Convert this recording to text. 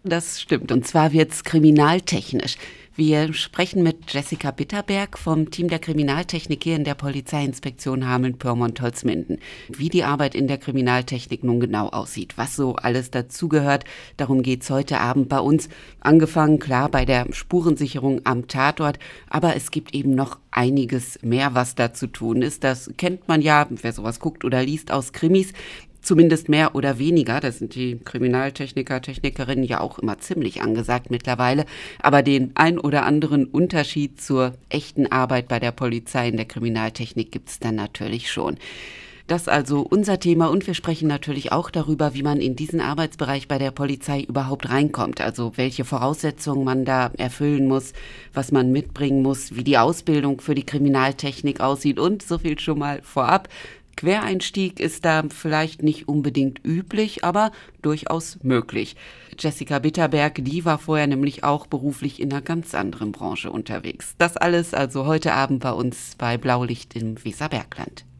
Das stimmt. Und zwar wird's kriminaltechnisch. Wir sprechen mit Jessica Bitterberg vom Team der Kriminaltechnik hier in der Polizeiinspektion Hameln-Pyrmont-Holzminden. Wie die Arbeit in der Kriminaltechnik nun genau aussieht, was so alles dazugehört, darum geht's heute Abend bei uns. Angefangen, klar, bei der Spurensicherung am Tatort, aber es gibt eben noch einiges mehr, was da zu tun ist. Das kennt man ja, wer sowas guckt oder liest, aus Krimis. Zumindest mehr oder weniger, das sind die Kriminaltechniker, Technikerinnen ja auch immer ziemlich angesagt mittlerweile. Aber den ein oder anderen Unterschied zur echten Arbeit bei der Polizei in der Kriminaltechnik gibt es dann natürlich schon. Das also unser Thema und wir sprechen natürlich auch darüber, wie man in diesen Arbeitsbereich bei der Polizei überhaupt reinkommt. Also welche Voraussetzungen man da erfüllen muss, was man mitbringen muss, wie die Ausbildung für die Kriminaltechnik aussieht und so viel schon mal vorab. Quereinstieg ist da vielleicht nicht unbedingt üblich, aber durchaus möglich. Jessica Bitterberg, die war vorher nämlich auch beruflich in einer ganz anderen Branche unterwegs. Das alles also heute Abend bei uns bei Blaulicht im Weserbergland.